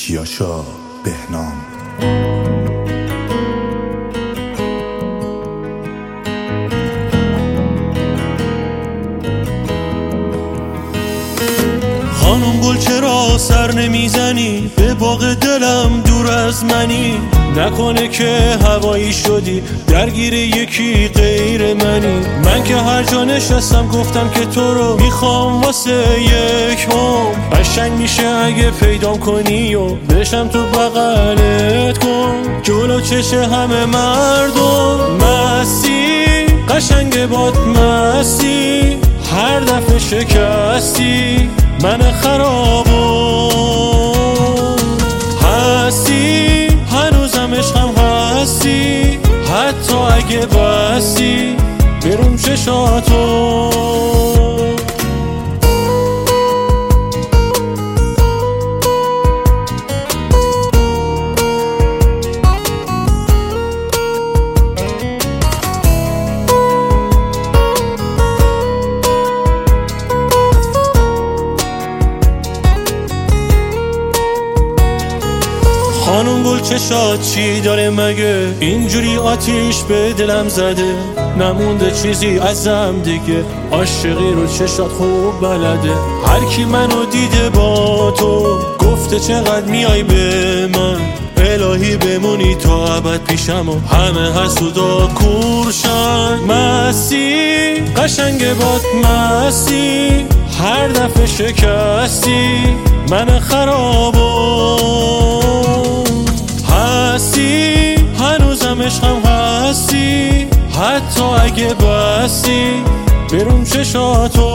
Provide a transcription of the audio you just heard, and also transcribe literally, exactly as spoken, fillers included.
کیاشا بهنام. خانم گل چرا سر نمیزنی؟ به باغ دلم دور از منی. نکنه که هوایی شدی درگیر یکی غیر منی. من که هر جا نشستم گفتم که تو رو میخوام واسه یک هم. قشنگ میشه اگه پیدام کنی و بشم تو بغلت کن. جلو چش همه مردم مستی، قشنگ باد مستی. هر دفعه شکستی من خرابو هستی، هنوزم عشقم هستی. حتی اگه بستی برون چشاتو. خانم گل چشات چی داره مگه؟ اینجوری آتیش به دلم زده. نمونده چیزی ازم دیگه، عاشقی رو چشات خوب بلده. هر کی منو دیده با تو گفته چقدر میای به من. الهی بمونی تا ابد پیشم و همه حسودا کورشن. مستی، قشنگ باد مستی. هر دفعه شکستی من خرابو هستی، هنوزم عشقم هستی. حتی اگه بستی برون چشاتو.